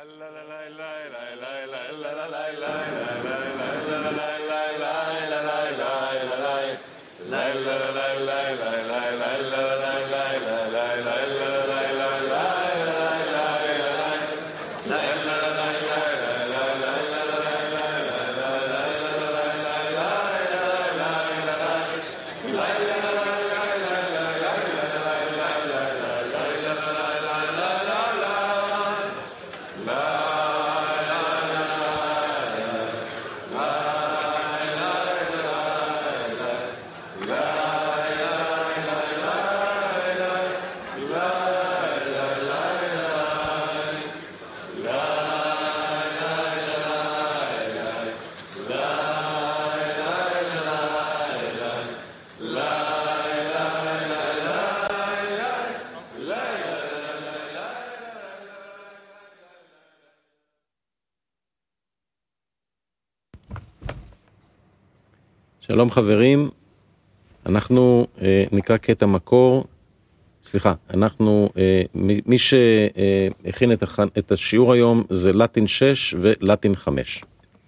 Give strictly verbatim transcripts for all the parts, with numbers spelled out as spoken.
שלום חברים, אנחנו אה, נקרא קטע מקור, סליחה, אנחנו, אה, מי, מי שהכין את, הח, את השיעור היום זה לטין שש ולטין חמש.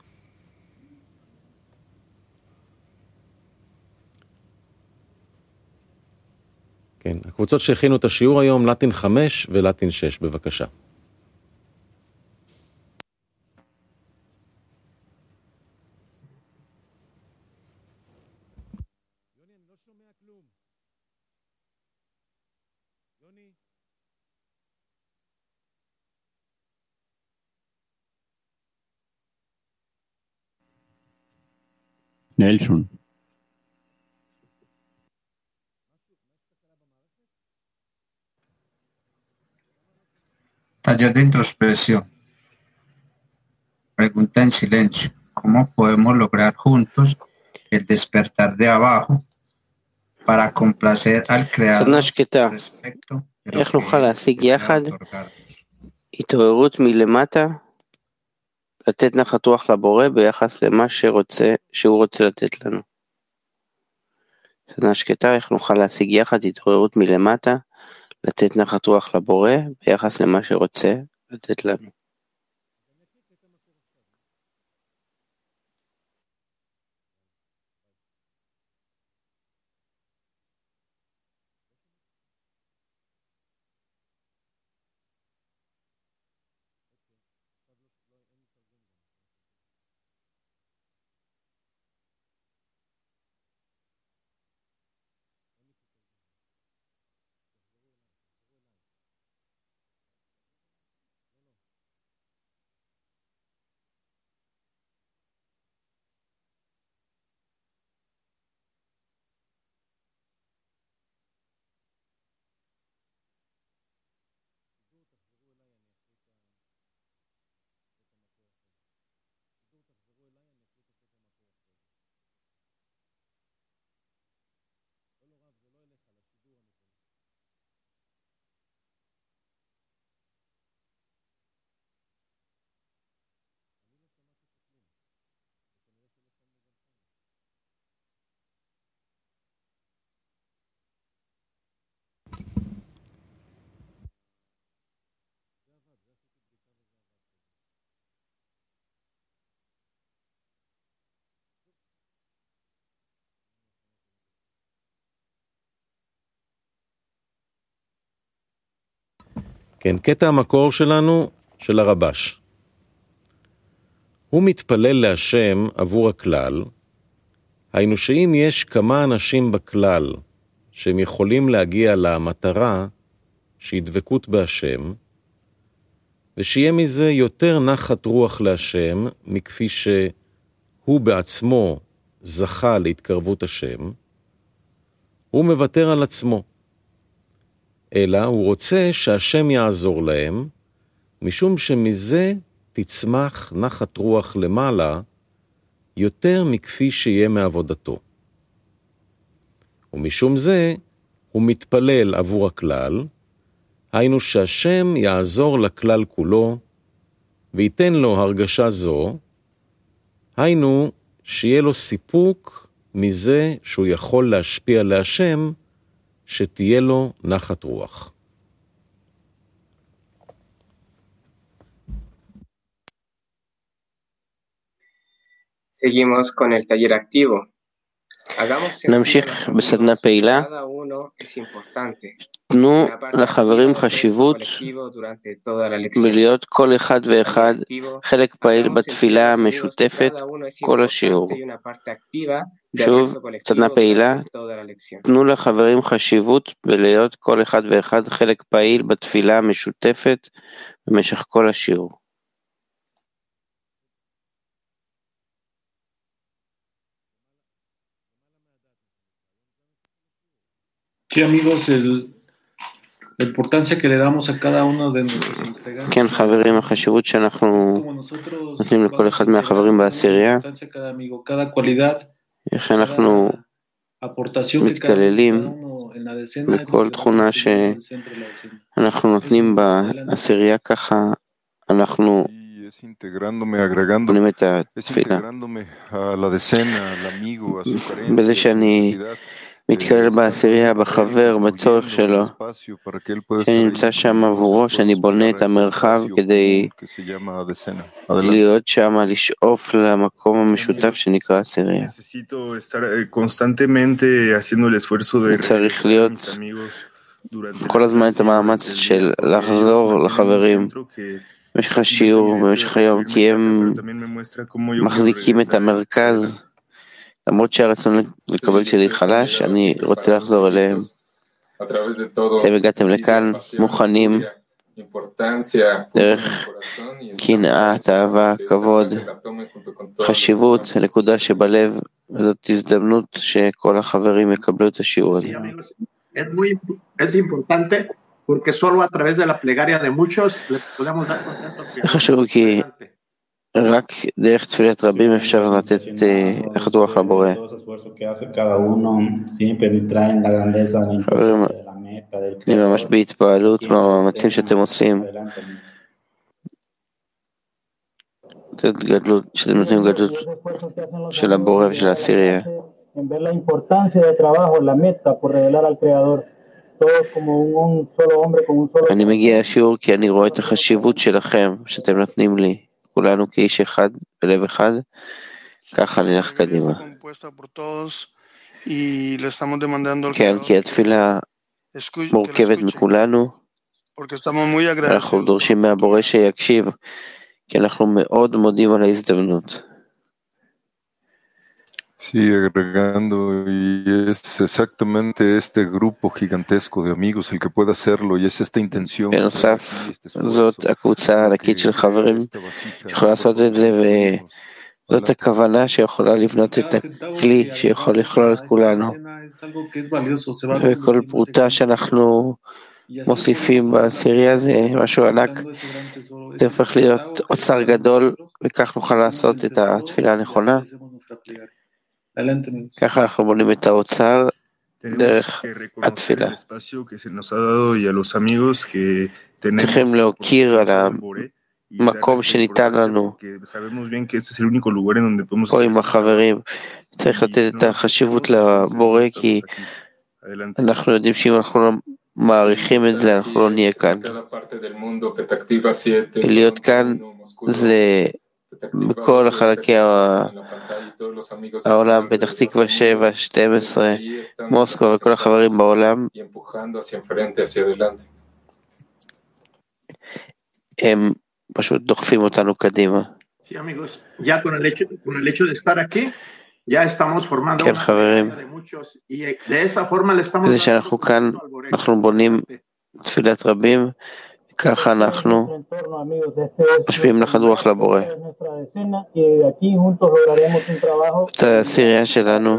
כן, הקבוצות שהכינו את השיעור היום, לטין חמש ולטין שש, בבקשה. Nelson. Taller de introspección. Pregunta en silencio. ¿Cómo podemos lograr juntos el despertar de abajo para complacer al creador respecto de lo איך נוכל להשיג יחד otorgarnos? התעוררות מלמטה, לתת נחת רוח לבורא ביחס למה שרוצה, שהוא רוצה לתת לנו. סדנה שקטה, איך נוכל להשיג יחד התעוררות מלמטה, לתת נחת רוח לבורא ביחס למה שרוצה לתת לנו. כן, קטע המקור שלנו, של הרבש. הוא מתפלל להשם עבור הכלל, היינו שאם יש כמה אנשים בכלל שהם יכולים להגיע למטרה שהיא דבקות בהשם, ושיהיה מזה יותר נחת רוח להשם, מכפי שהוא בעצמו זכה להתקרבות השם, הוא מוותר על עצמו. אלא הוא רוצה שהשם יעזור להם, משום שמזה תצמח נחת רוח למעלה, יותר מכפי שיהיה מעבודתו. ומשום זה הוא מתפלל עבור הכלל, היינו שהשם יעזור לכלל כולו, וייתן לו הרגשה זו, היינו שיהיה לו סיפוק מזה שהוא יכול להשפיע להשם, שתהיה לו נחת רוח. נמשיך בסדנה פעילה. תנו לחברים חשיבות בלהיות כל אחד ואחד חלק פעיל בתפילה המשותפת כל השיעור. שוב, סדנה פעילה, תנו לחברים חשיבות בלהיות כל אחד ואחד חלק פעיל בתפילה המשותפת במשך כל השיעור. Sí, amigos, el, la importancia que le damos a cada uno de nuestros integrantes. כן, חברים, החשיבות שאנחנו נותנים לכל אחד מהחברים בעשירייה, איך אנחנו מתכללים בכל תכונה שאנחנו נותנים בעשירייה, ככה אנחנו בונים את התפילה. בזה שאני מתכלל בעשירייה, בחבר, בצורך שלו, שאני נמצא שם עבורו, שאני בונה את המרחב כדי להיות שם, לשאוף למקום המשותף שנקרא עשירייה. צריך להיות כל הזמן את המאמץ של לחזור לחברים במשך השיעור, במשך היום, כי הם מחזיקים את המרכז. למרות שהרצון לקבל שלי חלש, אני רוצה לחזור אליהם. אתם הגעתם לכאן מוכנים דרך קנאה, תאווה, כבוד, חשיבות, נקודה שבלב, וזאת הזדמנות שכל החברים יקבלו את השיעור הזה. זה חשוב כי רק דרך תפילת רבים אפשר לתת לחתוך לבורא. חברים, אני ממש בהתפעלות מהמאמצים שאתם עושים. שאתם נותנים גדלות של הבורא ושל העשירייה. אני מגיע לשיעור כי אני רואה את החשיבות שלכם שאתם נותנים לי. כולנו כאיש אחד, בלב אחד, ככה נלך קדימה. כן, כי התפילה מורכבת מכולנו, אנחנו דורשים מהבורא שיקשיב, כי אנחנו מאוד מודים על ההזדמנות. Sí, agregando, y es exactamente este grupo gigantesco de amigos el que puede hacerlo, y es esta intención. בנוסף, זאת הקבוצה הענקית של חברים שיכולה לעשות את זה, וזאת הכוונה שיכולה לבנות את הכלי שיכול לכלול את כולנו. וכל פרוטה שאנחנו מוסיפים בעשירייה זה משהו ענק, זה הופך להיות אוצר גדול, וכך נוכל לעשות את התפילה הנכונה. ככה אנחנו בונים את האוצר דרך התפילה. צריכים להוקיר על המקום שניתן לנו פה עם החברים. צריך לתת את החשיבות לבורא, כי אנחנו יודעים שאם אנחנו לא מעריכים את זה, אנחנו לא נהיה כאן. להיות כאן זה בכל החלקי העולם, פתח תקווה שבע, שתים עשרה, מוסקו וכל החברים בעולם, הם פשוט דוחפים אותנו קדימה. כן חברים, זה שאנחנו כאן, אנחנו בונים תפילת רבים, ככה אנחנו משפיעים לך רוח לבורא. את העשירייה שלנו,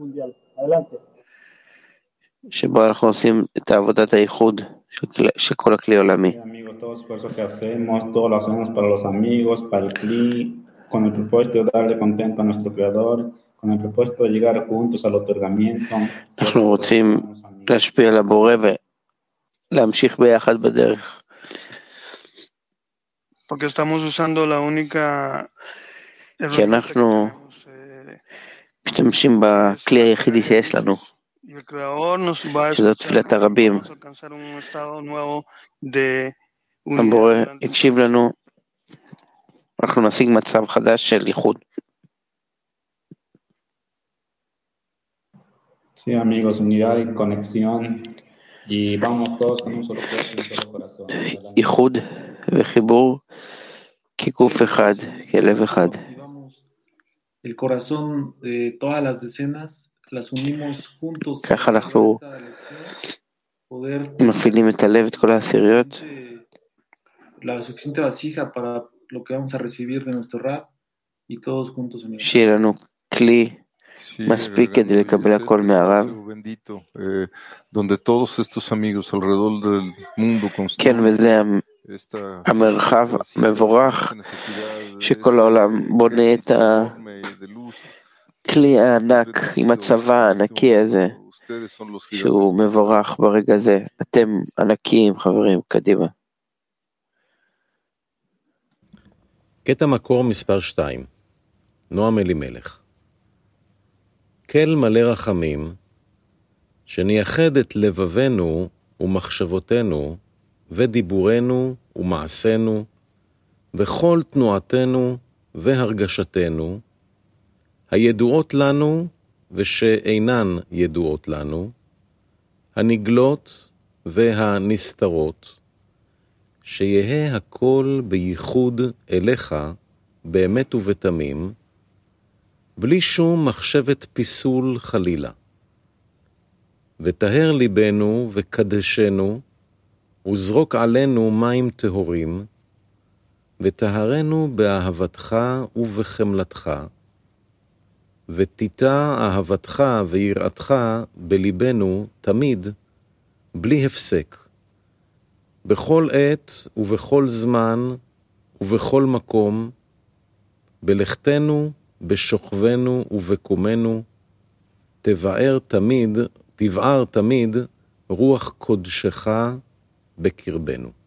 שבו אנחנו עושים את עבודת הייחוד של כל הכלי עולמי. אנחנו רוצים להשפיע על הבורא ולהמשיך ביחד בדרך. כי אנחנו משתמשים בכלי היחידי שיש לנו, שזאת תפילת הרבים. הבורא יקשיב לנו, אנחנו נשיג מצב חדש של ייחוד. Sí, amigos, unidad y conexión. Y vamos todos con un solo cuerpo y un solo corazón. איחוד וחיבור כגוף אחד, כלב אחד. El corazón de todas las decenas, las unimos juntos. ככה אנחנו מפעילים את הלב, את כל העשיריות. La suficiente vasija para lo que vamos a recibir de nuestro rab y todos juntos. שיהיה לנו כלי מספיק כדי לקבל הכל מהרב. כן, וזה המרחב מבורך שכל העולם בונה את הכלי הענק עם הצבא הענקי הזה שהוא מבורך ברגע זה. אתם ענקיים, חברים, קדימה. קטע מקור מספר שתיים, נועם אלימלך. כל מלא רחמים, שנייחד את לבבנו ומחשבותינו ודיבורנו ומעשינו וכל תנועתנו והרגשתנו, הידועות לנו ושאינן ידועות לנו, הנגלות והנסתרות, שיהיה הכל בייחוד אליך באמת ובתמים, בלי שום מחשבת פיסול חלילה. ותהר ליבנו וקדשנו, וזרוק עלינו מים טהורים, ותהרנו באהבתך ובחמלתך, ותיטע אהבתך ויראתך בליבנו תמיד, בלי הפסק, בכל עת ובכל זמן ובכל מקום, בלכתנו, בשוכבנו ובקומנו, תבער תמיד, תבער תמיד רוח קודשך בקרבנו.